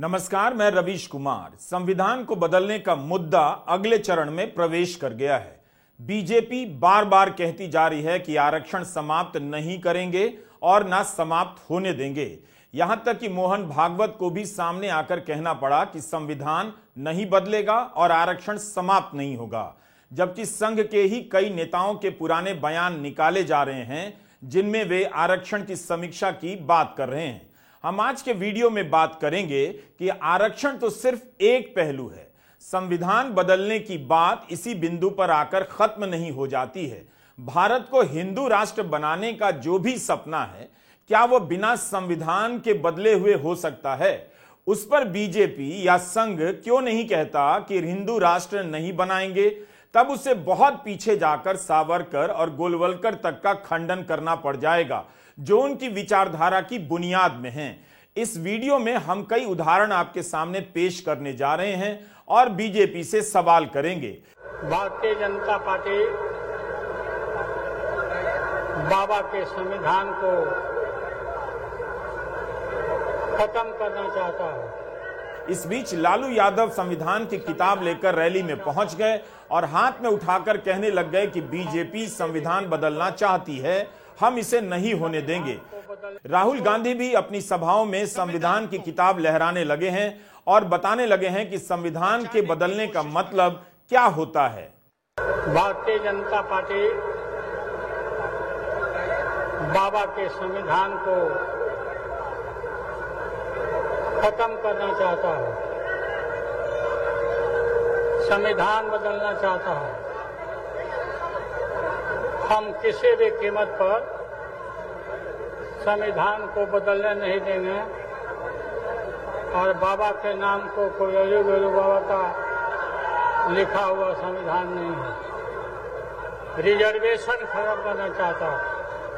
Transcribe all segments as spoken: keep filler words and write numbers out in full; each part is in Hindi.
नमस्कार, मैं रवीश कुमार। संविधान को बदलने का मुद्दा अगले चरण में प्रवेश कर गया है। बीजेपी बार बार कहती जा रही है कि आरक्षण समाप्त नहीं करेंगे और ना समाप्त होने देंगे। यहां तक कि मोहन भागवत को भी सामने आकर कहना पड़ा कि संविधान नहीं बदलेगा और आरक्षण समाप्त नहीं होगा, जबकि संघ के ही कई नेताओं के पुराने बयान निकाले जा रहे हैं जिनमें वे आरक्षण की समीक्षा की बात कर रहे हैं। हम आज के वीडियो में बात करेंगे कि आरक्षण तो सिर्फ एक पहलू है। संविधान बदलने की बात इसी बिंदु पर आकर खत्म नहीं हो जाती है। भारत को हिंदू राष्ट्र बनाने का जो भी सपना है, क्या वह बिना संविधान के बदले हुए हो सकता है? उस पर बीजेपी या संघ क्यों नहीं कहता कि हिंदू राष्ट्र नहीं बनाएंगे? तब उसे बहुत पीछे जाकर सावरकर और गोलवलकर तक का खंडन करना पड़ जाएगा, जो उनकी विचारधारा की बुनियाद में हैं। इस वीडियो में हम कई उदाहरण आपके सामने पेश करने जा रहे हैं और बीजेपी से सवाल करेंगे। भारतीय जनता पार्टी बाबा के संविधान को खत्म करना चाहता है। इस बीच लालू यादव संविधान की किताब लेकर रैली में पहुंच गए और हाथ में उठाकर कहने लग गए कि बीजेपी संविधान बदलना चाहती है, हम इसे नहीं होने देंगे। राहुल गांधी भी अपनी सभाओं में संविधान की किताब लहराने लगे हैं और बताने लगे हैं कि संविधान के बदलने का मतलब क्या होता है। भारतीय जनता पार्टी बाबा के संविधान को खत्म करना चाहता है, संविधान बदलना चाहता है। हम किसी भी कीमत पर संविधान को बदलने नहीं देंगे और बाबा के नाम को कोई अजू गुरु बाबा का लिखा हुआ संविधान नहीं है। रिजर्वेशन खत्म करना चाहता है।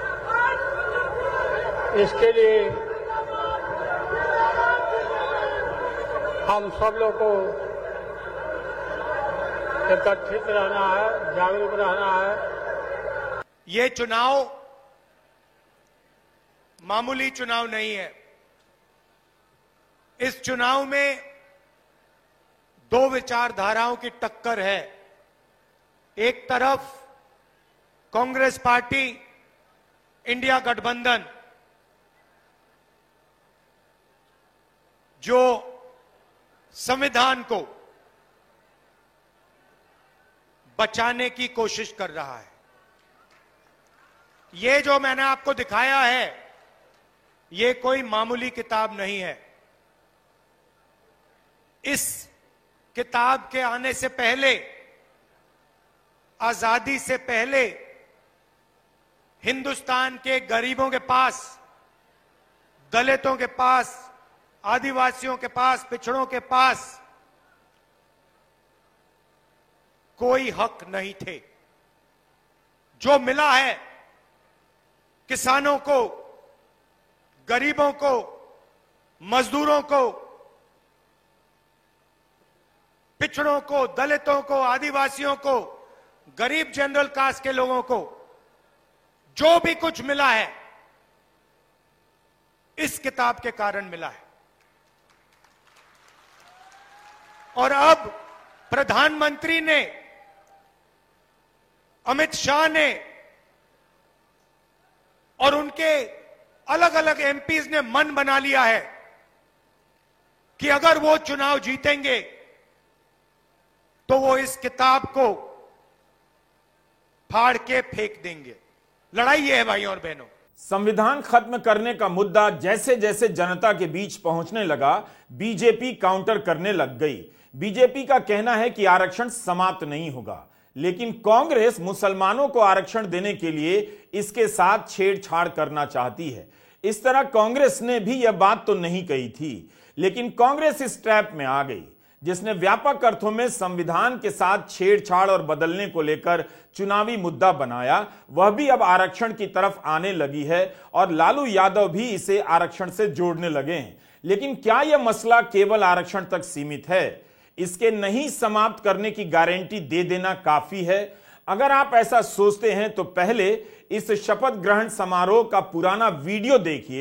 इसके लिए हम सब लोग को एकत्रित रहना है, जागरूक रहना है। ये चुनाव मामूली चुनाव नहीं है। इस चुनाव में दो विचारधाराओं की टक्कर है। एक तरफ कांग्रेस पार्टी, इंडिया गठबंधन, जो संविधान को बचाने की कोशिश कर रहा है। ये जो मैंने आपको दिखाया है, ये कोई मामूली किताब नहीं है। इस किताब के आने से पहले, आजादी से पहले, हिंदुस्तान के गरीबों के पास, दलितों के पास, आदिवासियों के पास, पिछड़ों के पास कोई हक नहीं थे। जो मिला है किसानों को, गरीबों को, मजदूरों को, पिछड़ों को, दलितों को, आदिवासियों को, गरीब जनरल कास्ट के लोगों को, जो भी कुछ मिला है इस किताब के कारण मिला है। और अब प्रधानमंत्री ने, अमित शाह ने और उनके अलग अलग एमपीज ने मन बना लिया है कि अगर वो चुनाव जीतेंगे तो वो इस किताब को फाड़ के फेंक देंगे। लड़ाई ये है भाइयों और बहनों। संविधान खत्म करने का मुद्दा जैसे जैसे जनता के बीच पहुंचने लगा, बीजेपी काउंटर करने लग गई। बीजेपी का कहना है कि आरक्षण समाप्त नहीं होगा, लेकिन कांग्रेस मुसलमानों को आरक्षण देने के लिए इसके साथ छेड़छाड़ करना चाहती है। इस तरह कांग्रेस ने भी यह बात तो नहीं कही थी, लेकिन कांग्रेस इस ट्रैप में आ गई, जिसने व्यापक अर्थों में संविधान के साथ छेड़छाड़ और बदलने को लेकर चुनावी मुद्दा बनाया। वह भी अब आरक्षण की तरफ आने लगी है और लालू यादव भी इसे आरक्षण से जोड़ने लगे हैं। लेकिन क्या यह मसला केवल आरक्षण तक सीमित है? इसके नहीं समाप्त करने की गारंटी दे देना काफी है? अगर आप ऐसा सोचते हैं तो पहले इस शपथ ग्रहण समारोह का पुराना वीडियो देखिए,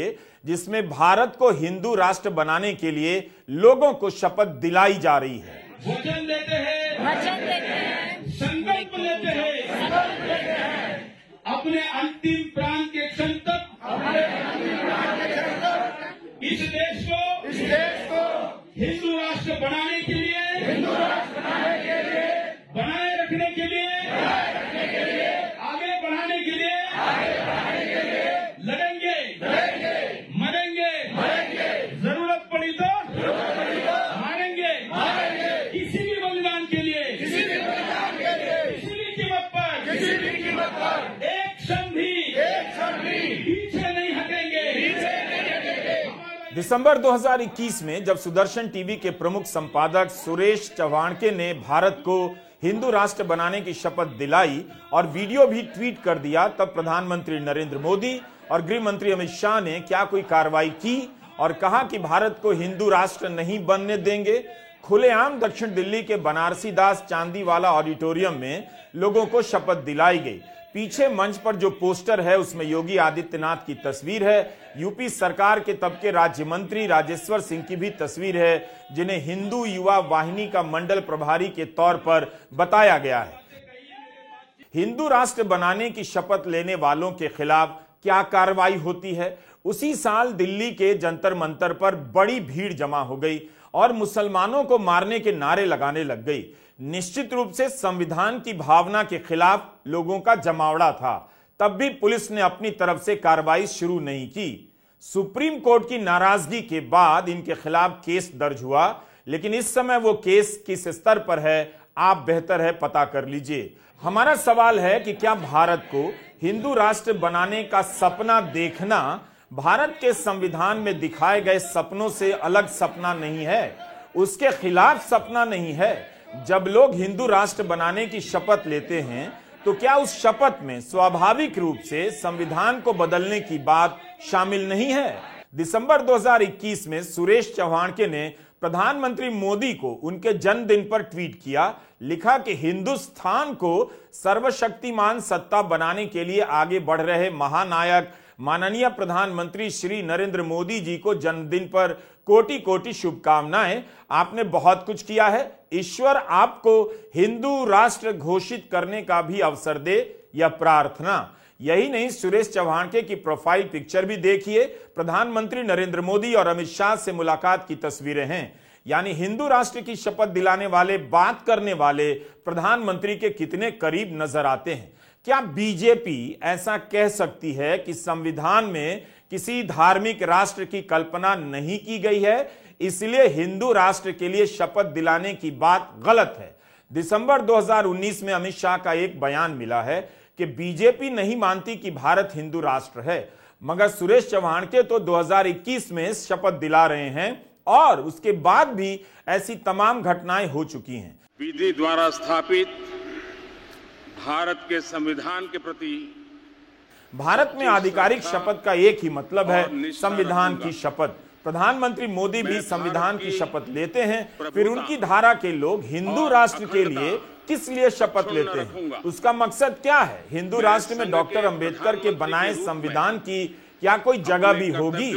जिसमें भारत को हिंदू राष्ट्र बनाने के लिए लोगों को शपथ दिलाई जा रही है। वचन देते हैं, वचन देते हैं, संकल्प लेते हैं, संकल्प लेते हैं, अपने अंतिम प्राण के क्षण तक, अपने अंतिम प्राण के क्षण तक इस देश को, इस देश को हिंदू राष्ट्र बनाने के लिए, हिंदू राष्ट्र बनाने के लिए, बनाए रखने के लिए, बनाए रखने के लिए, आगे बढ़ाने के लिए, आगे बढ़ाने के लिए लड़ेंगे, लड़ेंगे, मरेंगे, मरेंगे, जरूरत पड़ी तो, जरूरत पड़ी तो मारेंगे, मारेंगे, किसी भी बलिदान के लिए, किसी भी बलिदान के लिए, किसी भी कीमत पर, किसी भी कीमत पर एक क्षण भी, एक क्षण भी पीछे नहीं हटेंगे, पीछे नहीं हटेंगे। दिसंबर दो हज़ार इक्कीस में जब सुदर्शन टीवी के प्रमुख संपादक सुरेश चव्हाणके ने भारत को हिंदू राष्ट्र बनाने की शपथ दिलाई और वीडियो भी ट्वीट कर दिया, तब प्रधानमंत्री नरेंद्र मोदी और गृह मंत्री अमित शाह ने क्या कोई कार्रवाई की और कहा कि भारत को हिंदू राष्ट्र नहीं बनने देंगे। खुलेआम दक्षिण दिल्ली के बनारसी दास चांदीवाला ऑडिटोरियम में लोगों को शपथ दिलाई गई। पीछे मंच पर जो पोस्टर है उसमें योगी आदित्यनाथ की तस्वीर है। यूपी सरकार के तब के राज्य मंत्री राजेश्वर सिंह की भी तस्वीर है, जिन्हें हिंदू युवा वाहिनी का मंडल प्रभारी के तौर पर बताया गया है। हिंदू राष्ट्र बनाने की शपथ लेने वालों के खिलाफ क्या कार्रवाई होती है? उसी साल दिल्ली के जंतर मंतर पर बड़ी भीड़ जमा हो गई और मुसलमानों को मारने के नारे लगाने लग गई। निश्चित रूप से संविधान की भावना के खिलाफ लोगों का जमावड़ा था। तब भी पुलिस ने अपनी तरफ से कार्रवाई शुरू नहीं की। सुप्रीम कोर्ट की नाराजगी के बाद इनके खिलाफ केस दर्ज हुआ, लेकिन इस समय वो केस किस स्तर पर है आप बेहतर है पता कर लीजिए। हमारा सवाल है कि क्या भारत को हिंदू राष्ट्र बनाने का सपना देखना भारत के संविधान में दिखाए गए सपनों से अलग सपना नहीं है, उसके खिलाफ सपना नहीं है। जब लोग हिंदू राष्ट्र बनाने की शपथ लेते हैं तो क्या उस शपथ में स्वाभाविक रूप से संविधान को बदलने की बात शामिल नहीं है? दिसंबर दो हज़ार इक्कीस में सुरेश चव्हाणके ने प्रधानमंत्री मोदी को उनके जन्मदिन पर ट्वीट किया, लिखा कि हिंदुस्तान को सर्वशक्तिमान सत्ता बनाने के लिए आगे बढ़ रहे महानायक माननीय प्रधानमंत्री श्री नरेंद्र मोदी जी को जन्मदिन पर कोटि कोटि शुभकामनाएं। आपने बहुत कुछ किया है, ईश्वर आपको हिंदू राष्ट्र घोषित करने का भी अवसर दे, यह प्रार्थना। यही नहीं, सुरेश चव्हाणके की प्रोफाइल पिक्चर भी देखिए। प्रधानमंत्री नरेंद्र मोदी और अमित शाह से मुलाकात की तस्वीरें हैं। यानी हिंदू राष्ट्र की शपथ दिलाने वाले, बात करने वाले प्रधानमंत्री के कितने करीब नजर आते हैं। क्या बीजेपी ऐसा कह सकती है कि संविधान में किसी धार्मिक राष्ट्र की कल्पना नहीं की गई है, इसलिए हिंदू राष्ट्र के लिए शपथ दिलाने की बात गलत है? दिसंबर दो हज़ार उन्नीस में अमित शाह का एक बयान मिला है कि बीजेपी नहीं मानती कि भारत हिंदू राष्ट्र है, मगर सुरेश चव्हाणके तो दो हज़ार इक्कीस में शपथ दिला रहे हैं और उसके बाद भी ऐसी तमाम घटनाएं हो चुकी हैं। विधि द्वारा स्थापित भारत के संविधान के प्रति भारत में आधिकारिक शपथ का एक ही मतलब है, संविधान की शपथ। प्रधानमंत्री मोदी भी संविधान की शपथ लेते हैं, फिर उनकी धारा के लोग हिंदू राष्ट्र के लिए किस लिए शपथ लेते हैं? उसका मकसद क्या है? हिंदू राष्ट्र में डॉक्टर अंबेडकर के बनाए संविधान की क्या कोई जगह भी होगी?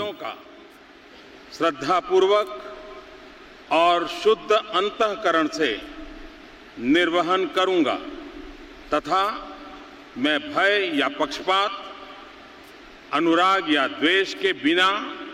श्रद्धा पूर्वक और शुद्ध अंतःकरण से निर्वहन करूंगा तथा मैं भय या पक्षपात, अनुराग या द्वेष के बिना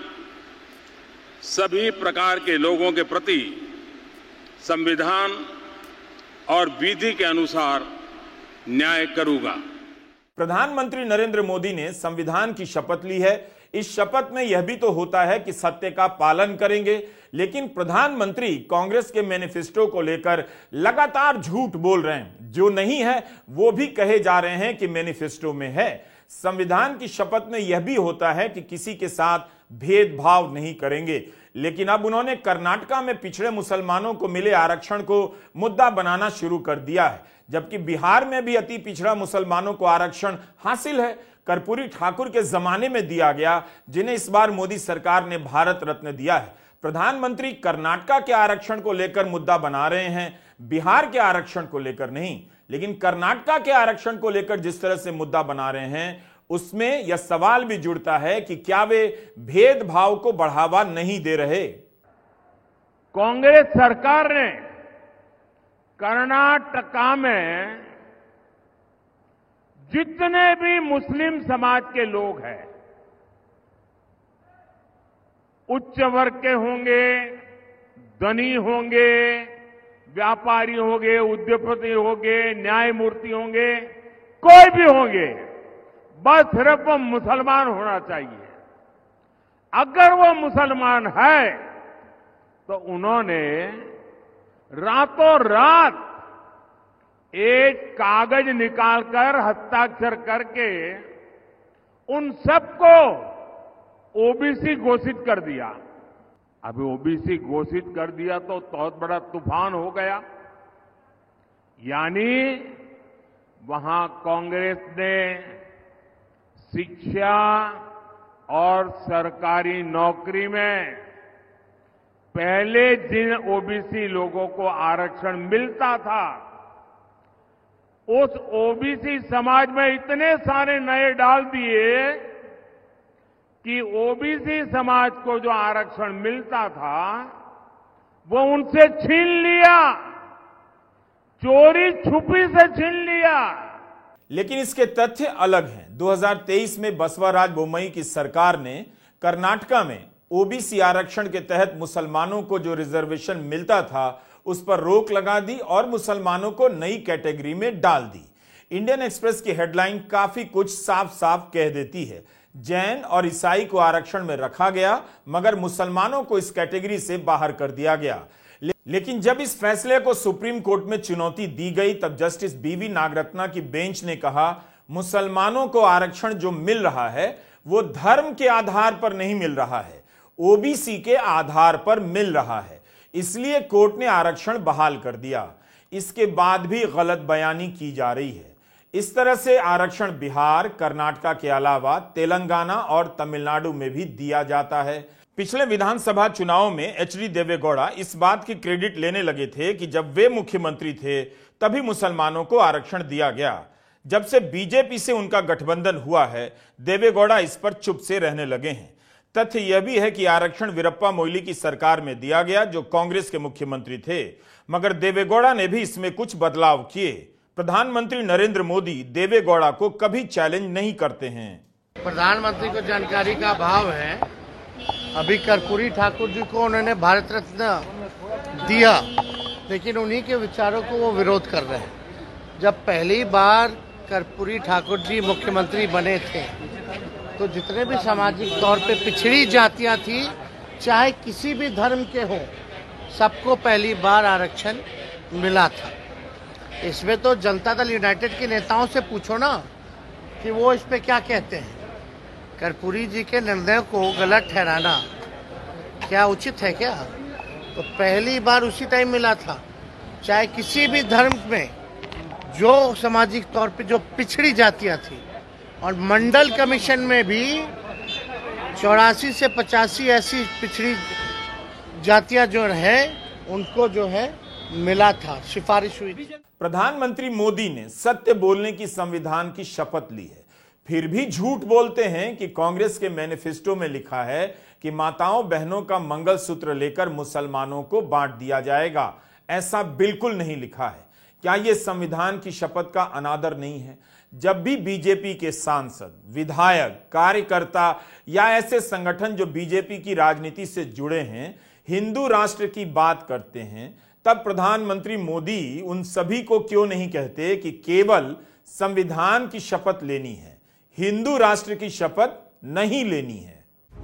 सभी प्रकार के लोगों के प्रति संविधान और विधि के अनुसार न्याय करूंगा। प्रधानमंत्री नरेंद्र मोदी ने संविधान की शपथ ली है। इस शपथ में यह भी तो होता है कि सत्य का पालन करेंगे, लेकिन प्रधानमंत्री कांग्रेस के मैनिफेस्टो को लेकर लगातार झूठ बोल रहे हैं। जो नहीं है वो भी कहे जा रहे हैं कि मैनिफेस्टो में है। संविधान की शपथ में यह भी होता है कि किसी के साथ भेदभाव नहीं करेंगे, लेकिन अब उन्होंने कर्नाटका में पिछड़े मुसलमानों को मिले आरक्षण को मुद्दा बनाना शुरू कर दिया है, जबकि बिहार में भी अति पिछड़ा मुसलमानों को आरक्षण हासिल है। कर्पूरी ठाकुर के जमाने में दिया गया, जिन्हें इस बार मोदी सरकार ने भारत रत्न दिया है। प्रधानमंत्री कर्नाटका के आरक्षण को लेकर मुद्दा बना रहे हैं, बिहार के आरक्षण को लेकर नहीं। लेकिन कर्नाटका के आरक्षण को लेकर जिस तरह से मुद्दा बना रहे हैं, उसमें यह सवाल भी जुड़ता है कि क्या वे भेदभाव को बढ़ावा नहीं दे रहे। कांग्रेस सरकार ने कर्नाटका में जितने भी मुस्लिम समाज के लोग हैं, उच्च वर्ग के होंगे, धनी होंगे, व्यापारी होंगे, उद्योगपति होंगे, न्यायमूर्ति होंगे, कोई भी होंगे, बस सिर्फ वो मुसलमान होना चाहिए। अगर वो मुसलमान है तो उन्होंने रातों रात एक कागज निकालकर हस्ताक्षर करके उन सबको ओबीसी घोषित कर दिया। अभी ओबीसी घोषित कर दिया तो बहुत बड़ा तूफान हो गया। यानी वहां कांग्रेस ने शिक्षा और सरकारी नौकरी में पहले जिन ओबीसी लोगों को आरक्षण मिलता था, उस ओबीसी समाज में इतने सारे नए डाल दिए कि ओबीसी समाज को जो आरक्षण मिलता था वो उनसे छीन लिया, चोरी छुपी से छीन लिया। लेकिन इसके तथ्य अलग हैं। दो हज़ार तेईस में बसवराज बोम्मई की सरकार ने कर्नाटका में ओबीसी आरक्षण के तहत मुसलमानों को जो रिजर्वेशन मिलता था उस पर रोक लगा दी और मुसलमानों को नई कैटेगरी में डाल दी। इंडियन एक्सप्रेस की हेडलाइन काफी कुछ साफ साफ कह देती है। जैन और ईसाई को आरक्षण में रखा गया, मगर मुसलमानों को इस कैटेगरी से बाहर कर दिया गया। ले, लेकिन जब इस फैसले को सुप्रीम कोर्ट में चुनौती दी गई तब जस्टिस बीवी नागरत्ना की बेंच ने कहा, मुसलमानों को आरक्षण जो मिल रहा है वो धर्म के आधार पर नहीं मिल रहा है, ओबीसी के आधार पर मिल रहा है, इसलिए कोर्ट ने आरक्षण बहाल कर दिया। इसके बाद भी गलत बयानी की जा रही है। इस तरह से आरक्षण बिहार, कर्नाटका के अलावा तेलंगाना और तमिलनाडु में भी दिया जाता है। पिछले विधानसभा चुनाव में एच डी देवेगौड़ा इस बात की क्रेडिट लेने लगे थे कि जब वे मुख्यमंत्री थे तभी मुसलमानों को आरक्षण दिया गया। जब से बीजेपी से उनका गठबंधन हुआ है, देवेगौड़ा इस पर चुप से रहने लगे हैं। तथ्य यह भी है कि आरक्षण वीरप्पा मोइली की सरकार में दिया गया, जो कांग्रेस के मुख्यमंत्री थे, मगर देवेगौड़ा ने भी इसमें कुछ बदलाव किए। प्रधानमंत्री नरेंद्र मोदी देवेगौड़ा को कभी चैलेंज नहीं करते हैं। प्रधानमंत्री को जानकारी का अभाव है। अभी कर्पूरी ठाकुर जी को उन्होंने भारत रत्न दिया, लेकिन उन्हीं के विचारों को वो विरोध कर रहे हैं। जब पहली बार कर्पूरी ठाकुर जी मुख्यमंत्री बने थे तो जितने भी सामाजिक तौर पे पिछड़ी जातियां थी, चाहे किसी भी धर्म के हों, सबको पहली बार आरक्षण मिला था। इसमें तो जनता दल यूनाइटेड के नेताओं से पूछो ना कि वो इस पे क्या कहते हैं। कर्पूरी जी के निर्णय को गलत ठहराना क्या उचित है क्या? तो पहली बार उसी टाइम मिला था। चाहे किसी भी धर्म में जो सामाजिक तौर पे जो पिछड़ी जातियां थी, और मंडल कमीशन में भी चौरासी से पचासी ऐसी पिछड़ी जातियां जो है उनको जो है मिला था, सिफारिश हुई। प्रधानमंत्री मोदी ने सत्य बोलने की संविधान की शपथ ली है, फिर भी झूठ बोलते हैं कि कांग्रेस के मैनिफेस्टो में लिखा है कि माताओं बहनों का मंगलसूत्र लेकर मुसलमानों को बांट दिया जाएगा। ऐसा बिल्कुल नहीं लिखा है। क्या यह संविधान की शपथ का अनादर नहीं है? जब भी बीजेपी के सांसद, विधायक, कार्यकर्ता या ऐसे संगठन जो बीजेपी की राजनीति से जुड़े हैं हिंदू राष्ट्र की बात करते हैं, तब प्रधानमंत्री मोदी उन सभी को क्यों नहीं कहते कि केवल संविधान की शपथ लेनी है, हिंदू राष्ट्र की शपथ नहीं लेनी है।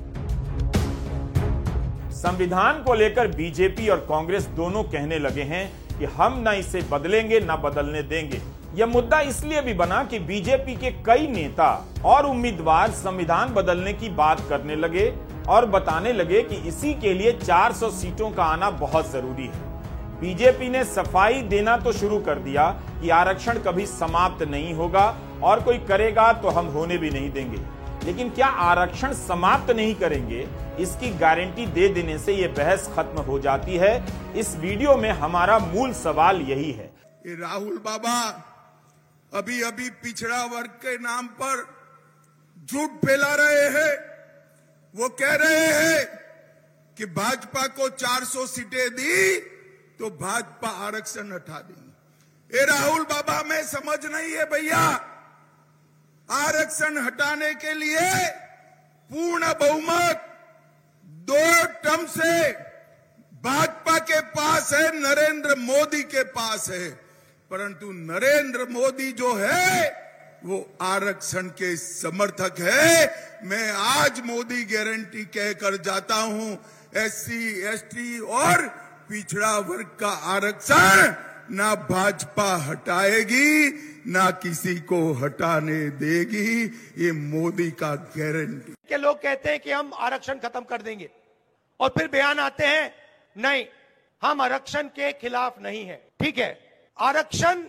संविधान को लेकर बीजेपी और कांग्रेस दोनों कहने लगे हैं कि हम न इसे बदलेंगे न बदलने देंगे। यह मुद्दा इसलिए भी बना कि बीजेपी के कई नेता और उम्मीदवार संविधान बदलने की बात करने लगे और बताने लगे कि इसी के लिए चार सौ सीटों का आना बहुत जरूरी है। बीजेपी ने सफाई देना तो शुरू कर दिया कि आरक्षण कभी समाप्त नहीं होगा और कोई करेगा तो हम होने भी नहीं देंगे। लेकिन क्या आरक्षण समाप्त नहीं करेंगे, इसकी गारंटी दे देने से यह बहस खत्म हो जाती है? इस वीडियो में हमारा मूल सवाल यही है। राहुल बाबा अभी अभी पिछड़ा वर्ग के नाम पर झूठ फैला रहे हैं। वो कह रहे हैं कि भाजपा को चार सौ सीटें दी तो भाजपा आरक्षण हटा देंगे। ए राहुल बाबा, में समझ नहीं है भैया। आरक्षण हटाने के लिए पूर्ण बहुमत दो टर्म से भाजपा के पास है, नरेंद्र मोदी के पास है, परंतु नरेंद्र मोदी जो है वो आरक्षण के समर्थक है। मैं आज मोदी गारंटी कहकर जाता हूं, एससी, एसटी और पिछड़ा वर्ग का आरक्षण ना भाजपा हटाएगी, ना किसी को हटाने देगी। ये मोदी का गारंटी। के लोग कहते हैं कि हम आरक्षण खत्म कर देंगे और फिर बयान आते हैं नहीं, हम आरक्षण के खिलाफ नहीं है। ठीक है, आरक्षण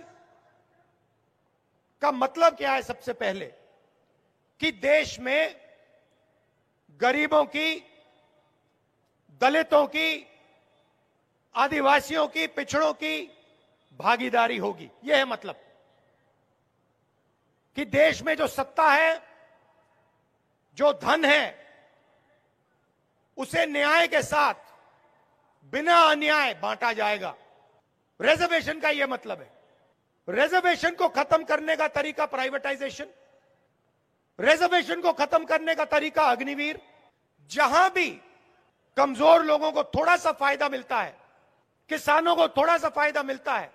का मतलब क्या है? सबसे पहले कि देश में गरीबों की, दलितों की, आदिवासियों की, पिछड़ों की भागीदारी होगी। यह है मतलब कि देश में जो सत्ता है, जो धन है, उसे न्याय के साथ बिना अन्याय बांटा जाएगा। रिजर्वेशन का यह मतलब है। रिजर्वेशन को खत्म करने का तरीका प्राइवेटाइजेशन, रिजर्वेशन को खत्म करने का तरीका अग्निवीर। जहां भी कमजोर लोगों को थोड़ा सा फायदा मिलता है, किसानों को थोड़ा सा फायदा मिलता है,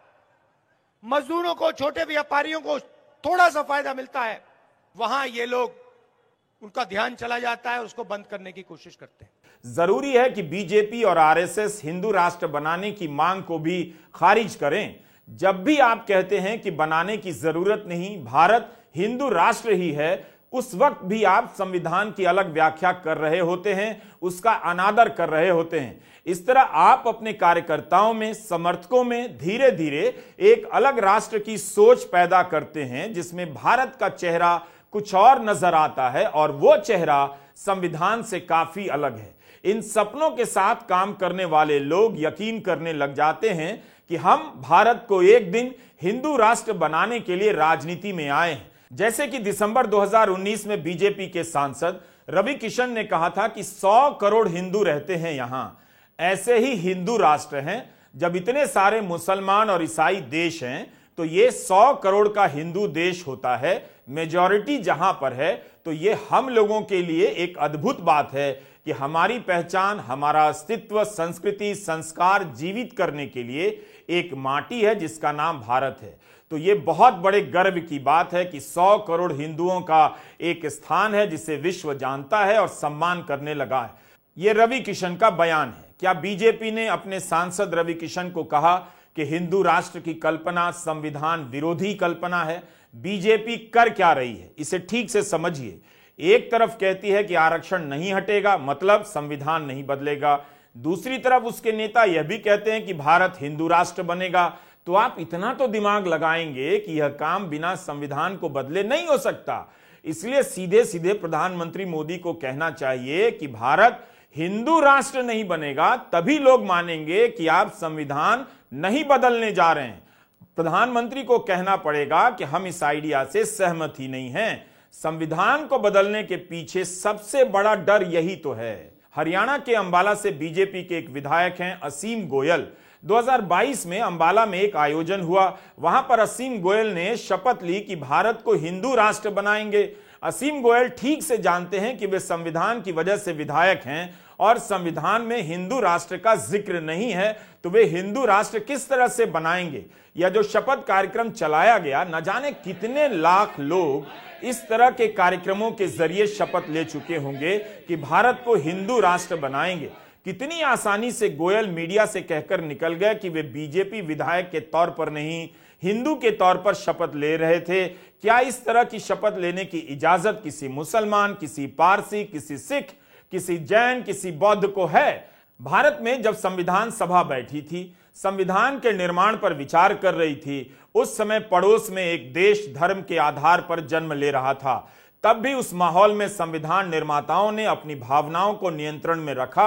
मजदूरों को, छोटे व्यापारियों को थोड़ा सा फायदा मिलता है, वहां ये लोग, उनका ध्यान चला जाता है, उसको बंद करने की कोशिश करते हैं। जरूरी है कि बीजेपी और आरएसएस हिंदू राष्ट्र बनाने की मांग को भी खारिज करें। जब भी आप कहते हैं कि बनाने की जरूरत नहीं, भारत हिंदू राष्ट्र ही है, उस वक्त भी आप संविधान की अलग व्याख्या कर रहे होते हैं, उसका अनादर कर रहे होते हैं। इस तरह आप अपने कार्यकर्ताओं में, समर्थकों में धीरे धीरे एक अलग राष्ट्र की सोच पैदा करते हैं, जिसमें भारत का चेहरा कुछ और नजर आता है और वो चेहरा संविधान से काफी अलग है। इन सपनों के साथ काम करने वाले लोग यकीन करने लग जाते हैं कि हम भारत को एक दिन हिंदू राष्ट्र बनाने के लिए राजनीति में आए हैं। जैसे कि दिसंबर दो हज़ार उन्नीस में बीजेपी के सांसद रवि किशन ने कहा था कि सौ करोड़ हिंदू रहते हैं यहां। ऐसे ही हिंदू राष्ट्र हैं। जब इतने सारे मुसलमान और ईसाई देश हैं तो ये सौ करोड़ का हिंदू देश होता है। मेजॉरिटी जहां पर है तो ये हम लोगों के लिए एक अद्भुत बात है कि हमारी पहचान, हमारा अस्तित्व, संस्कृति, संस्कार जीवित करने के लिए एक माटी है जिसका नाम भारत है। तो ये बहुत बड़े गर्व की बात है कि सौ करोड़ हिंदुओं का एक स्थान है जिसे विश्व जानता है और सम्मान करने लगा है। ये रवि किशन का बयान है। क्या बीजेपी ने अपने सांसद रवि किशन को कहा कि हिंदू राष्ट्र की कल्पना संविधान विरोधी कल्पना है? बीजेपी कर क्या रही है, इसे ठीक से समझिए। एक तरफ कहती है कि आरक्षण नहीं हटेगा, मतलब संविधान नहीं बदलेगा। दूसरी तरफ उसके नेता यह भी कहते हैं कि भारत हिंदू राष्ट्र बनेगा। तो आप इतना तो दिमाग लगाएंगे कि यह काम बिना संविधान को बदले नहीं हो सकता। इसलिए सीधे सीधे प्रधानमंत्री मोदी को कहना चाहिए कि भारत हिंदू राष्ट्र नहीं बनेगा, तभी लोग मानेंगे कि आप संविधान नहीं बदलने जा रहे हैं। प्रधानमंत्री को कहना पड़ेगा कि हम इस आइडिया से सहमत ही नहीं हैं। संविधान को बदलने के पीछे सबसे बड़ा डर यही तो है। हरियाणा के अंबाला से बीजेपी के एक विधायक हैं असीम गोयल। दो हज़ार बाईस में अंबाला में एक आयोजन हुआ। वहां पर असीम गोयल ने शपथ ली कि भारत को हिंदू राष्ट्र बनाएंगे। असीम गोयल ठीक से जानते हैं कि वे संविधान की वजह से विधायक हैं और संविधान में हिंदू राष्ट्र का जिक्र नहीं है, तो वे हिंदू राष्ट्र किस तरह से बनाएंगे। यह जो शपथ कार्यक्रम चलाया गया, न जाने कितने लाख लोग इस तरह के कार्यक्रमों के जरिए शपथ ले चुके होंगे कि भारत को हिंदू राष्ट्र बनाएंगे। कितनी आसानी से गोयल मीडिया से कहकर निकल गए कि वे बीजेपी विधायक के तौर पर नहीं, हिंदू के तौर पर शपथ ले रहे थे। क्या इस तरह की शपथ लेने की इजाजत किसी मुसलमान, किसी पारसी, किसी सिख, किसी जैन, किसी बौद्ध को है? भारत में जब संविधान सभा बैठी थी, संविधान के निर्माण पर विचार कर रही थी, उस समय पड़ोस में एक देश धर्म के आधार पर जन्म ले रहा था। तब भी उस माहौल में संविधान निर्माताओं ने अपनी भावनाओं को नियंत्रण में रखा,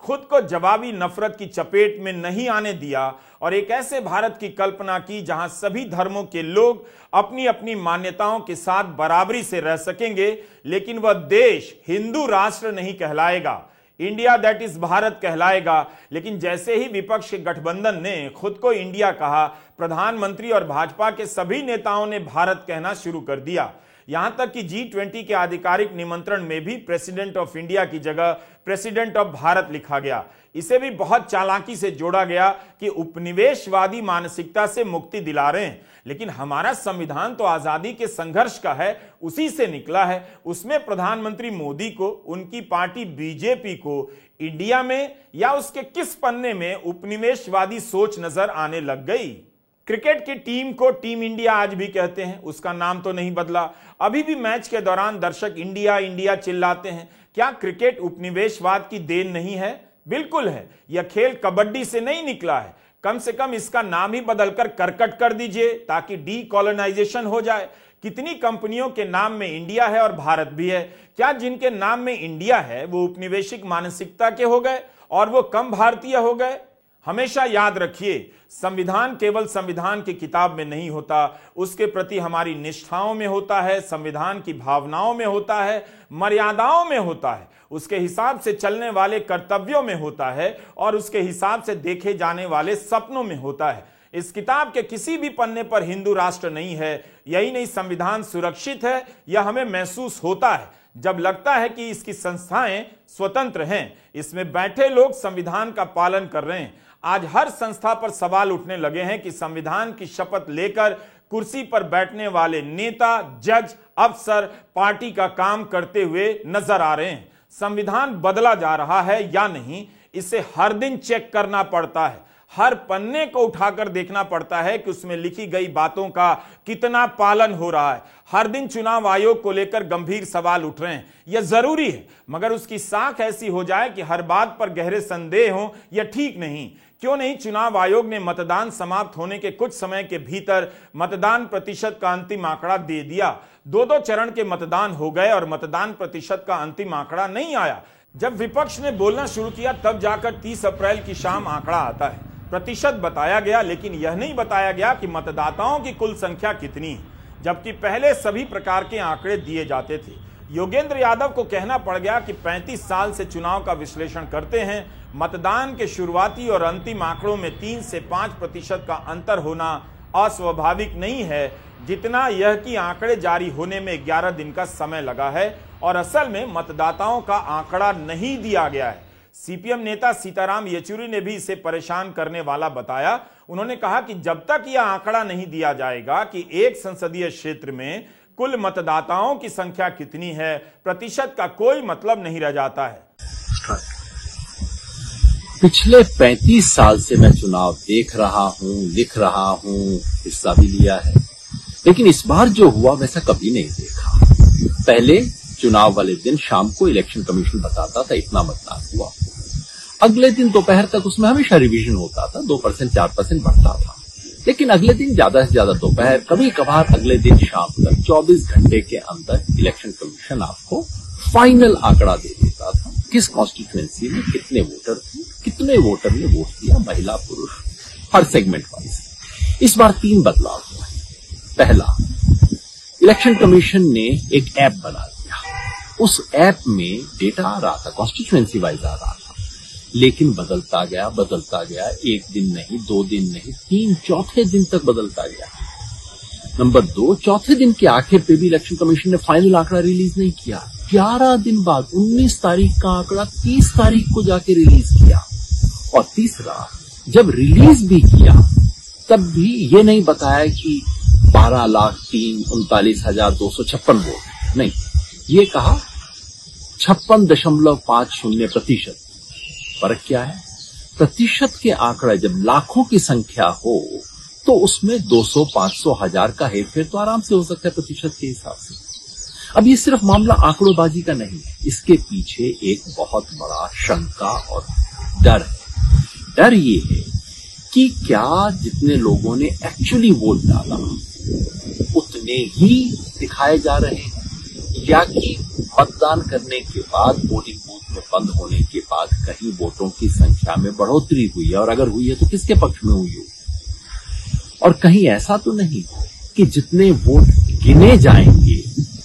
खुद को जवाबी नफरत की चपेट में नहीं आने दिया और एक ऐसे भारत की कल्पना की जहां सभी धर्मों के लोग अपनी अपनी मान्यताओं के साथ बराबरी से रह सकेंगे, लेकिन वह देश हिंदू राष्ट्र नहीं कहलाएगा, इंडिया दैट इज भारत कहलाएगा। लेकिन जैसे ही विपक्ष के गठबंधन ने खुद को इंडिया कहा, प्रधानमंत्री और भाजपा के सभी नेताओं ने भारत कहना शुरू कर दिया। यहां तक कि जी ट्वेंटी के आधिकारिक निमंत्रण में भी प्रेसिडेंट ऑफ इंडिया की जगह प्रेसिडेंट ऑफ भारत लिखा गया। इसे भी बहुत चालाकी से जोड़ा गया कि उपनिवेशवादी मानसिकता से मुक्ति दिला रहे हैं। लेकिन हमारा संविधान तो आजादी के संघर्ष का है, उसी से निकला है। उसमें प्रधानमंत्री मोदी को, उनकी पार्टी बीजेपी को इंडिया में या उसके किस पन्ने में उपनिवेशवादी सोच नजर आने लग गई। क्रिकेट की टीम को टीम इंडिया आज भी कहते हैं, उसका नाम तो नहीं बदला। अभी भी मैच के दौरान दर्शक इंडिया इंडिया चिल्लाते हैं। क्या क्रिकेट उपनिवेशवाद की देन नहीं है? बिल्कुल है। यह खेल कबड्डी से नहीं निकला है। कम से कम इसका नाम ही बदलकर करकट कर दीजिए ताकि डीकोलोनाइजेशन हो जाए। कितनी कंपनियों के नाम में इंडिया है और भारत भी है। क्या जिनके नाम में इंडिया है वो उपनिवेशिक मानसिकता के हो गए और वो कम भारतीय हो गए? हमेशा याद रखिए, संविधान केवल संविधान की किताब में नहीं होता, उसके प्रति हमारी निष्ठाओं में होता है, संविधान की भावनाओं में होता है, मर्यादाओं में होता है, उसके हिसाब से चलने वाले कर्तव्यों में होता है और उसके हिसाब से देखे जाने वाले सपनों में होता है। इस किताब के किसी भी पन्ने पर हिंदू राष्ट्र नहीं है। यही नहीं, संविधान सुरक्षित है, यह हमें महसूस होता है जब लगता है कि इसकी संस्थाएं स्वतंत्र हैं, इसमें बैठे लोग संविधान का पालन कर रहे हैं। आज हर संस्था पर सवाल उठने लगे हैं कि संविधान की शपथ लेकर कुर्सी पर बैठने वाले नेता, जज, अफसर पार्टी का काम करते हुए नजर आ रहे हैं। संविधान बदला जा रहा है या नहीं, इसे हर दिन चेक करना पड़ता है। हर पन्ने को उठाकर देखना पड़ता है कि उसमें लिखी गई बातों का कितना पालन हो रहा है। हर दिन चुनाव आयोग को लेकर गंभीर सवाल उठ रहे हैं, यह जरूरी है, मगर उसकी साख ऐसी हो जाए कि हर बात पर गहरे संदेह हो, यह ठीक नहीं। क्यों नहीं चुनाव आयोग ने मतदान समाप्त होने के कुछ समय के भीतर मतदान प्रतिशत का अंतिम आंकड़ा दे दिया। दो दो चरण के मतदान हो गए और मतदान प्रतिशत का अंतिम आंकड़ा नहीं आया। जब विपक्ष ने बोलना शुरू किया तब जाकर तीस अप्रैल की शाम आंकड़ा आता है। प्रतिशत बताया गया, लेकिन यह नहीं बताया गया कि मतदाताओं की कुल संख्या कितनी है, जबकि पहले सभी प्रकार के आंकड़े दिए जाते थे। योगेंद्र यादव को कहना पड़ गया कि पैंतीस साल से चुनाव का विश्लेषण करते हैं, मतदान के शुरुआती और अंतिम आंकड़ों में तीन से पांच प्रतिशत का अंतर होना अस्वाभाविक नहीं है, जितना यह कि आंकड़े जारी होने में ग्यारह दिन का समय लगा है और असल में मतदाताओं का आंकड़ा नहीं दिया गया है। सीपीएम नेता सीताराम येचुरी ने भी इसे परेशान करने वाला बताया। उन्होंने कहा कि जब तक यह आंकड़ा नहीं दिया जाएगा कि एक संसदीय क्षेत्र में कुल मतदाताओं की संख्या कितनी है, प्रतिशत का कोई मतलब नहीं रह जाता है। पिछले पैंतीस साल से मैं चुनाव देख रहा हूं, लिख रहा हूं, हिस्सा भी लिया है, लेकिन इस बार जो हुआ वैसा कभी नहीं देखा। पहले चुनाव वाले दिन शाम को इलेक्शन कमीशन बताता था इतना मतदान हुआ, अगले दिन दोपहर तक उसमें हमेशा रिवीजन होता था, दो परसेंट चार परसेंट बढ़ता था, लेकिन अगले दिन ज्यादा से ज्यादा दोपहर, कभी कभार अगले दिन शाम तक चौबीस घंटे के अंदर इलेक्शन कमीशन आपको फाइनल आंकड़ा दे देता था। किस कॉन्स्टिट्यूएंसी में कितने वोटर थे, कितने वोटर ने वोट दिया, महिला पुरुष, हर सेगमेंट वाइज। इस बार तीन बदलाव हुआ है। पहला, इलेक्शन कमीशन ने एक ऐप बना दिया, उस ऐप में डेटा आ रहा था, कॉन्स्टिट्यूएंसी वाइज आ रहा था, लेकिन बदलता गया बदलता गया, एक दिन नहीं, दो दिन नहीं, तीन चौथे दिन तक बदलता गया। नंबर दो, चौथे दिन के आखिर पे भी इलेक्शन कमीशन ने फाइनल आंकड़ा रिलीज नहीं किया। ग्यारह दिन बाद उन्नीस तारीख का आंकड़ा तीस तारीख को जाके रिलीज किया। और तीसरा, जब रिलीज भी किया तब भी ये नहीं बताया कि बारह लाख तीन उनतालीस हजार दो सौ छप्पन वोट, नहीं, ये कहा छप्पन दशमलव पांच शून्य प्रतिशत। फर्क क्या है? प्रतिशत के आंकड़ा जब लाखों की संख्या हो तो उसमें दो सौ, पांच सौ, हजार का हेरफेर तो आराम से हो सकता है प्रतिशत के हिसाब से। अब ये सिर्फ मामला आंकड़ोंबाजी का नहीं है, इसके पीछे एक बहुत बड़ा शंका और डर है। डर ये है कि क्या जितने लोगों ने एक्चुअली वोट डाला उतने ही दिखाए जा रहे हैं, या कि मतदान करने के बाद वोटिंग बूथ में बंद होने के बाद कहीं वोटों की संख्या में बढ़ोतरी हुई है, और अगर हुई है तो किसके पक्ष में हुई हो। और कहीं ऐसा तो नहीं कि जितने वोट गिने जाएंगे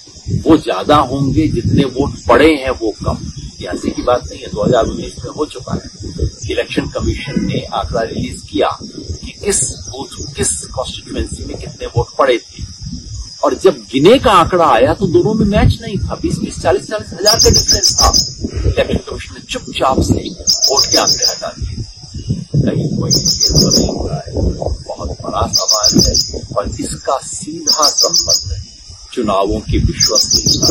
वो ज्यादा होंगे, जितने वोट पड़े हैं वो कम। ये हंसी की बात नहीं है, दो हजार उन्नीस में हो चुका है। इलेक्शन कमीशन ने आंकड़ा रिलीज किया कि किस बूथ, किस कॉन्स्टिट्यूएंसी में कितने वोट पड़े थे, और जब गिने का आंकड़ा आया तो दोनों में मैच नहीं था, बीस बीस चालीस चालीस हजार का डिफरेंस था। इलेक्शन कमीशन ने चुपचाप से वोट के आंकड़े हटा दिए। कहीं कोई तो नहीं हो रहा है, बहुत बड़ा सवाल है, और इसका सीधा संबंध है चुनावों की विश्वसनीयता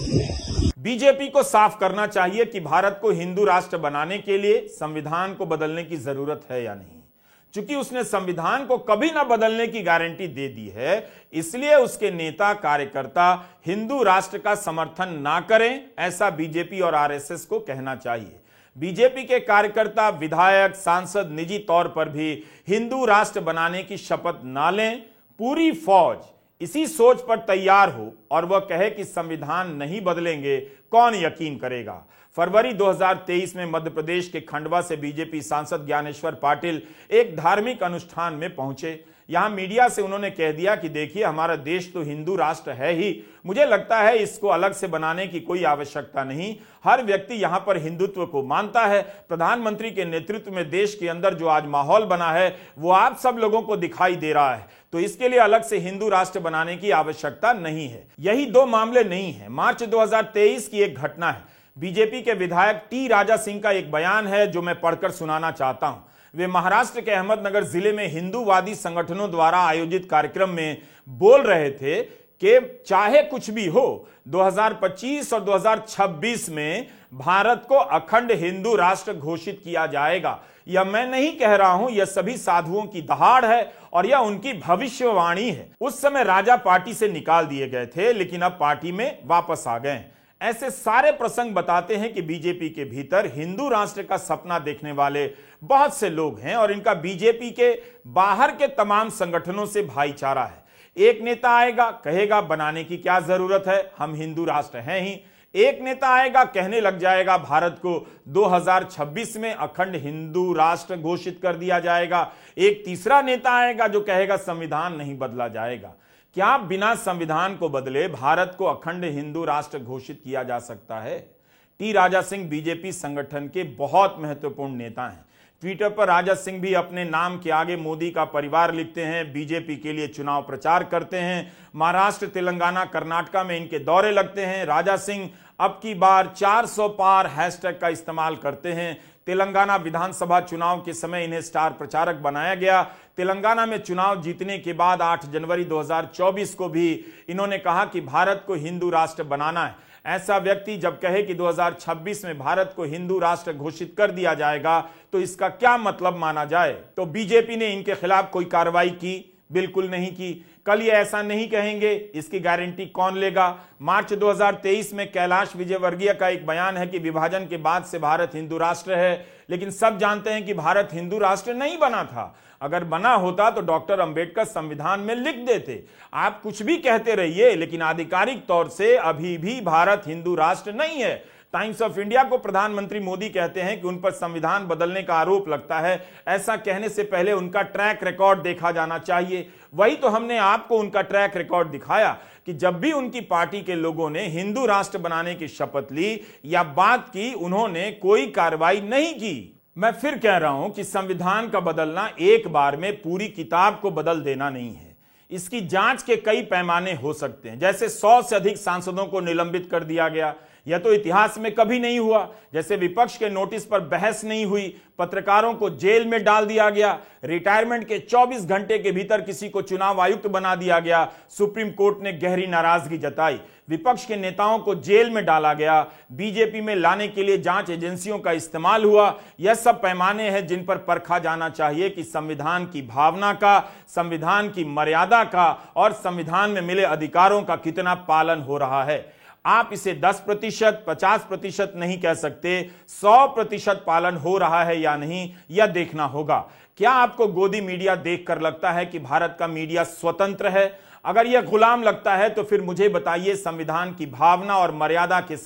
से। बीजेपी को साफ करना चाहिए कि भारत को हिंदू राष्ट्र बनाने के लिए संविधान को बदलने की जरूरत है या नहीं। चूंकि उसने संविधान को कभी ना बदलने की गारंटी दे दी है, इसलिए उसके नेता कार्यकर्ता हिंदू राष्ट्र का समर्थन ना करें, ऐसा बीजेपी और आरएसएस को कहना चाहिए। बीजेपी के कार्यकर्ता, विधायक, सांसद निजी तौर पर भी हिंदू राष्ट्र बनाने की शपथ ना लें। पूरी फौज इसी सोच पर तैयार हो और वह कहे कि संविधान नहीं बदलेंगे, कौन यकीन करेगा। फरवरी दो हज़ार तेईस में मध्य प्रदेश के खंडवा से बीजेपी सांसद ज्ञानेश्वर पाटिल एक धार्मिक अनुष्ठान में पहुंचे। यहां मीडिया से उन्होंने कह दिया कि देखिए, हमारा देश तो हिंदू राष्ट्र है ही, मुझे लगता है इसको अलग से बनाने की कोई आवश्यकता नहीं। हर व्यक्ति यहां पर हिंदुत्व को मानता है। प्रधानमंत्री के नेतृत्व में देश के अंदर जो आज माहौल बना है वो आप सब लोगों को दिखाई दे रहा है, तो इसके लिए अलग से हिंदू राष्ट्र बनाने की आवश्यकता नहीं है। यही दो मामले नहीं है। मार्च दो हज़ार तेईस की एक घटना है। बीजेपी के विधायक टी राजा सिंह का एक बयान है जो मैं पढ़कर सुनाना चाहता हूं। वे महाराष्ट्र के अहमदनगर जिले में हिंदूवादी संगठनों द्वारा आयोजित कार्यक्रम में बोल रहे थे कि चाहे कुछ भी हो, दो हज़ार पच्चीस और दो हज़ार छब्बीस में भारत को अखंड हिंदू राष्ट्र घोषित किया जाएगा। यह मैं नहीं कह रहा हूं, यह सभी साधुओं की दहाड़ है और यह उनकी भविष्यवाणी है। उस समय राजा पार्टी से निकाल दिए गए थे, लेकिन अब पार्टी में वापस आ गए। ऐसे सारे प्रसंग बताते हैं कि बीजेपी के भीतर हिंदू राष्ट्र का सपना देखने वाले बहुत से लोग हैं और इनका बीजेपी के बाहर के तमाम संगठनों से भाईचारा है। एक नेता आएगा, कहेगा बनाने की क्या जरूरत है, हम हिंदू राष्ट्र हैं ही। एक नेता आएगा, कहने लग जाएगा भारत को दो हज़ार छब्बीस में अखंड हिंदू राष्ट्र घोषित कर दिया जाएगा। एक तीसरा नेता आएगा जो कहेगा संविधान नहीं बदला जाएगा। क्या बिना संविधान को बदले भारत को अखंड हिंदू राष्ट्र घोषित किया जा सकता है? टी राजा सिंह बीजेपी संगठन के बहुत महत्वपूर्ण नेता हैं। ट्विटर पर राजा सिंह भी अपने नाम के आगे मोदी का परिवार लिखते हैं, बीजेपी के लिए चुनाव प्रचार करते हैं। महाराष्ट्र, तेलंगाना, कर्नाटका में इनके दौरे लगते हैं। राजा सिंह अब की बार चार सौ पार हैशटैग का इस्तेमाल करते हैं। तेलंगाना विधानसभा चुनाव के समय इन्हें स्टार प्रचारक बनाया गया। तेलंगाना में चुनाव जीतने के बाद आठ जनवरी दो हज़ार चौबीस को भी इन्होंने कहा कि भारत को हिंदू राष्ट्र बनाना है। ऐसा व्यक्ति जब कहे कि दो हज़ार छब्बीस में भारत को हिंदू राष्ट्र घोषित कर दिया जाएगा तो इसका क्या मतलब माना जाए? तो बीजेपी ने इनके खिलाफ कोई कार्रवाई की? बिल्कुल नहीं की। कल ये ऐसा नहीं कहेंगे, इसकी गारंटी कौन लेगा? मार्च दो हज़ार तेईस में कैलाश विजयवर्गीय का एक बयान है कि विभाजन के बाद से भारत हिंदू राष्ट्र है, लेकिन सब जानते हैं कि भारत हिंदू राष्ट्र नहीं बना था। अगर बना होता तो डॉक्टर अंबेडकर संविधान में लिख देते। आप कुछ भी कहते रहिए, लेकिन आधिकारिक तौर से अभी भी भारत हिंदू राष्ट्र नहीं है। टाइम्स ऑफ इंडिया को प्रधानमंत्री मोदी कहते हैं कि उन पर संविधान बदलने का आरोप लगता है। ऐसा कहने से पहले उनका ट्रैक रिकॉर्ड देखा जाना चाहिए। वही तो हमने आपको उनका ट्रैक रिकॉर्ड दिखाया कि जब भी उनकी पार्टी के लोगों ने हिंदू राष्ट्र बनाने की शपथ ली या बात की, उन्होंने कोई कार्रवाई नहीं की। मैं फिर कह रहा हूं कि संविधान का बदलना एक बार में पूरी किताब को बदल देना नहीं है। इसकी जांच के कई पैमाने हो सकते हैं। जैसे सौ से अधिक सांसदों को निलंबित कर दिया गया, यह तो इतिहास में कभी नहीं हुआ। जैसे विपक्ष के नोटिस पर बहस नहीं हुई, पत्रकारों को जेल में डाल दिया गया, रिटायरमेंट के चौबीस घंटे के भीतर किसी को चुनाव आयुक्त बना दिया गया, सुप्रीम कोर्ट ने गहरी नाराजगी जताई, विपक्ष के नेताओं को जेल में डाला गया, बीजेपी में लाने के लिए जांच एजेंसियों का इस्तेमाल हुआ। यह सब पैमाने हैं जिन पर परखा जाना चाहिए कि संविधान की भावना का, संविधान की मर्यादा का और संविधान में मिले अधिकारों का कितना पालन हो रहा है। आप इसे दस प्रतिशत, पचास प्रतिशत नहीं कह सकते, सौ प्रतिशत पालन हो रहा है या नहीं, यह देखना होगा। क्या आपको गोदी मीडिया देखकर लगता है कि भारत का मीडिया स्वतंत्र है? अगर यह गुलाम लगता है तो फिर मुझे बताइए, संविधान की भावना और मर्यादा के साथ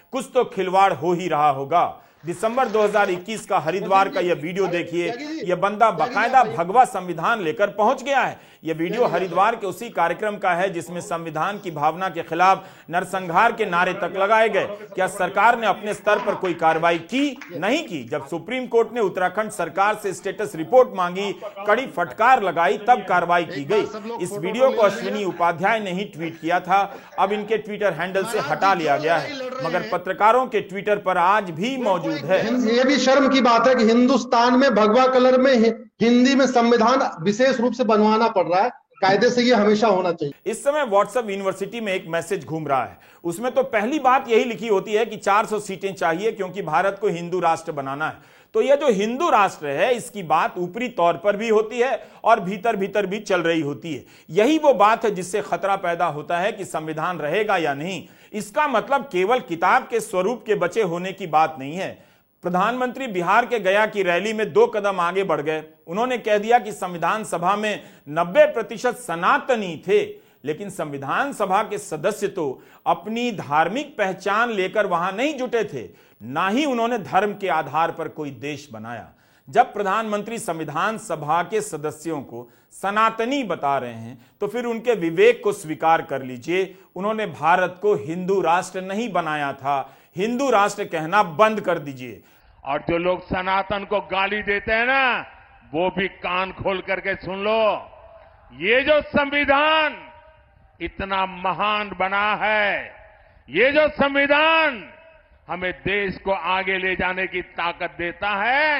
कुछ तो खिलवाड़ हो ही रहा होगा। दिसंबर दो हज़ार इक्कीस का हरिद्वार का यह वीडियो देखिए। यह बंदा बाकायदा भगवा संविधान लेकर पहुंच गया है। यह वीडियो हरिद्वार के उसी कार्यक्रम का है जिसमें संविधान की भावना के खिलाफ नरसंहार के नारे तक लगाए गए। क्या सरकार ने अपने स्तर पर कोई कार्रवाई की? नहीं की। जब सुप्रीम कोर्ट ने उत्तराखंड सरकार से स्टेटस रिपोर्ट मांगी, कड़ी फटकार लगाई, तब कार्रवाई की गई। इस वीडियो को अश्विनी उपाध्याय ने ही ट्वीट किया था। अब इनके ट्विटर हैंडल से हटा लिया गया है, मगर पत्रकारों के ट्विटर पर आज भी मौजूद है। ये भी शर्म की बात है कि हिंदुस्तान में भगवा कलर में हिंदी में संविधान विशेष रूप से बनवाना पड़ रहा है। कायदे से ये हमेशा होना चाहिए। इस समय व्हाट्सएप यूनिवर्सिटी में एक मैसेज घूम रहा है। उसमें तो पहली बात यही लिखी होती है कि चार सौ सीटें चाहिए क्योंकि भारत को हिंदू राष्ट्र बनाना है। तो यह जो हिंदू राष्ट्र है, इसकी बात ऊपरी तौर पर भी होती है और भीतर भीतर भी चल रही होती है। यही वो बात है जिससे खतरा पैदा होता है कि संविधान रहेगा या नहीं। इसका मतलब केवल किताब के स्वरूप के बचे होने की बात नहीं है। प्रधानमंत्री बिहार के गया की रैली में दो कदम आगे बढ़ गए। उन्होंने कह दिया कि संविधान सभा में नब्बे प्रतिशत सनातनी थे, लेकिन संविधान सभा के सदस्य तो अपनी धार्मिक पहचान लेकर वहां नहीं जुटे थे, ना ही उन्होंने धर्म के आधार पर कोई देश बनाया। जब प्रधानमंत्री संविधान सभा के सदस्यों को सनातनी बता रहे हैं तो फिर उनके विवेक को स्वीकार कर लीजिए। उन्होंने भारत को हिंदू राष्ट्र नहीं बनाया था। हिंदू राष्ट्र कहना बंद कर दीजिए। और जो लोग सनातन को गाली देते हैं ना, वो भी कान खोल करके सुन लो। ये जो संविधान इतना महान बना है, ये जो संविधान हमें देश को आगे ले जाने की ताकत देता है,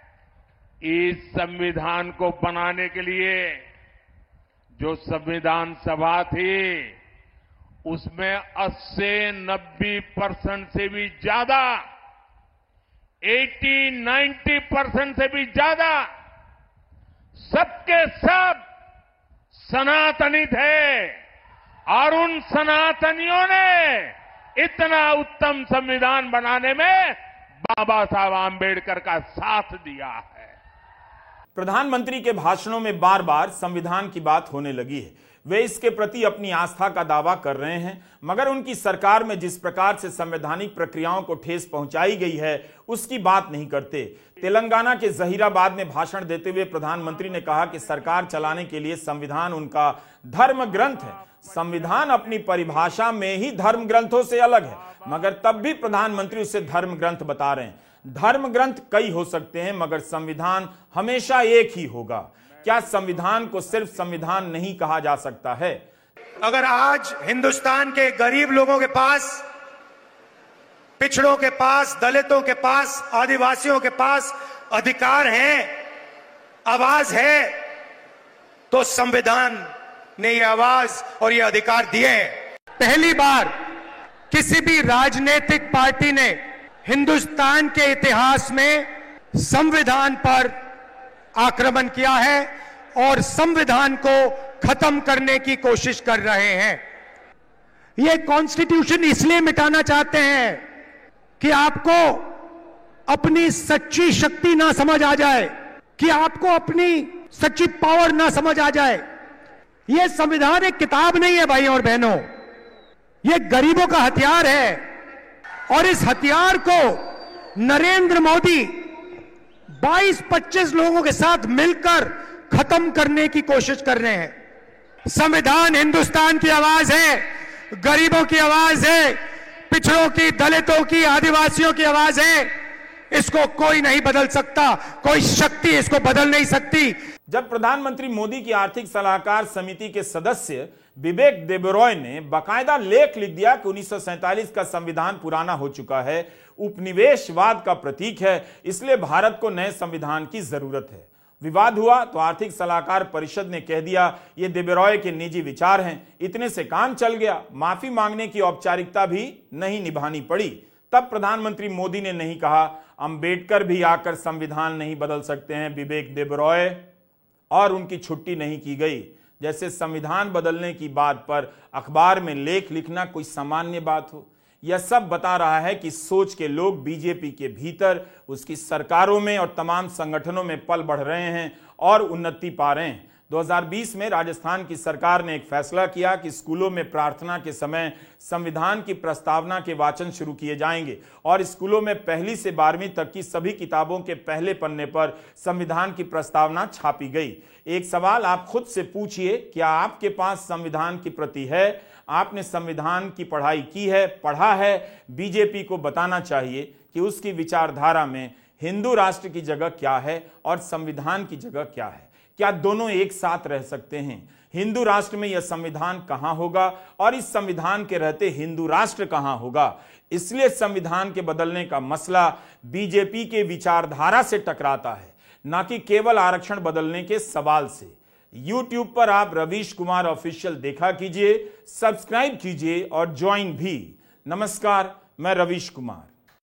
इस संविधान को बनाने के लिए जो संविधान सभा थी, उसमें अस्सी नब्बे परसेंट से भी ज्यादा, अस्सी नब्बे परसेंट से भी ज्यादा सबके सब सनातनी थे। और उन सनातनियों ने इतना उत्तम संविधान बनाने में बाबा साहब आंबेडकर का साथ दिया है। प्रधानमंत्री के भाषणों में बार बार संविधान की बात होने लगी है। वे इसके प्रति अपनी आस्था का दावा कर रहे हैं, मगर उनकी सरकार में जिस प्रकार से संवैधानिक प्रक्रियाओं को ठेस पहुंचाई गई है, उसकी बात नहीं करते। तेलंगाना के जहीराबाद में भाषण देते हुए प्रधानमंत्री ने कहा कि सरकार चलाने के लिए संविधान उनका धर्म ग्रंथ है। संविधान अपनी परिभाषा में ही धर्म ग्रंथों से अलग है, मगर तब भी प्रधानमंत्री उसे धर्म ग्रंथ बता रहे हैं। धर्म ग्रंथ कई हो सकते हैं, मगर संविधान हमेशा एक ही होगा। क्या संविधान को सिर्फ संविधान नहीं कहा जा सकता है? अगर आज हिंदुस्तान के गरीब लोगों के पास, पिछड़ों के पास, दलितों के पास, आदिवासियों के पास अधिकार हैं, आवाज है, तो संविधान ने ये आवाज और ये अधिकार दिए हैं। पहली बार किसी भी राजनीतिक पार्टी ने हिंदुस्तान के इतिहास में संविधान पर आक्रमण किया है और संविधान को खत्म करने की कोशिश कर रहे हैं। ये कॉन्स्टिट्यूशन इसलिए मिटाना चाहते हैं कि आपको अपनी सच्ची शक्ति ना समझ आ जाए, कि आपको अपनी सच्ची पावर ना समझ आ जाए। यह संविधान एक किताब नहीं है भाइयों और बहनों, यह गरीबों का हथियार है। और इस हथियार को नरेंद्र मोदी बाईस पच्चीस लोगों के साथ मिलकर खत्म करने की कोशिश कर रहे हैं। संविधान हिंदुस्तान की आवाज है, गरीबों की आवाज है, पिछड़ों की, दलितों की, आदिवासियों की आवाज है। इसको कोई नहीं बदल सकता, कोई शक्ति इसको बदल नहीं सकती। जब प्रधानमंत्री मोदी की आर्थिक सलाहकार समिति के सदस्य विवेक देबरॉय ने बाकायदा लेख लिख दिया कि उन्नीस सौ सैंतालीस का संविधान पुराना हो चुका है, उपनिवेशवाद का प्रतीक है, इसलिए भारत को नए संविधान की जरूरत है। विवाद हुआ तो आर्थिक सलाहकार परिषद ने कह दिया ये देबरॉय के निजी विचार हैं। इतने से काम चल गया, माफी मांगने की औपचारिकता भी नहीं निभानी पड़ी। तब प्रधानमंत्री मोदी ने नहीं कहा अंबेडकर भी आकर संविधान नहीं बदल सकते हैं विवेक देबरॉय, और उनकी छुट्टी नहीं की गई। जैसे संविधान बदलने की बात पर अखबार में लेख लिखना कोई सामान्य बात हो। यह सब बता रहा है कि सोच के लोग बीजेपी के भीतर, उसकी सरकारों में और तमाम संगठनों में पल बढ़ रहे हैं और उन्नति पा रहे हैं। दो हज़ार बीस में राजस्थान की सरकार ने एक फैसला किया कि स्कूलों में प्रार्थना के समय संविधान की प्रस्तावना के वाचन शुरू किए जाएंगे और स्कूलों में पहली से बारहवीं तक की सभी किताबों के पहले पन्ने पर संविधान की प्रस्तावना छापी गई। एक सवाल आप खुद से पूछिए, क्या आपके पास संविधान की प्रति है? आपने संविधान की पढ़ाई की है, पढ़ा है? बीजेपी को बताना चाहिए कि उसकी विचारधारा में हिंदू राष्ट्र की जगह क्या है और संविधान की जगह क्या है। क्या दोनों एक साथ रह सकते हैं? हिंदू राष्ट्र में यह संविधान कहां होगा और इस संविधान के रहते हिंदू राष्ट्र कहां होगा? इसलिए संविधान के बदलने का मसला बीजेपी के विचारधारा से टकराता है, ना कि केवल आरक्षण बदलने के सवाल से। यूट्यूब पर आप रवीश कुमार ऑफिशियल देखा कीजिए, सब्सक्राइब कीजिए और ज्वाइन भी। नमस्कार, मैं रवीश कुमार।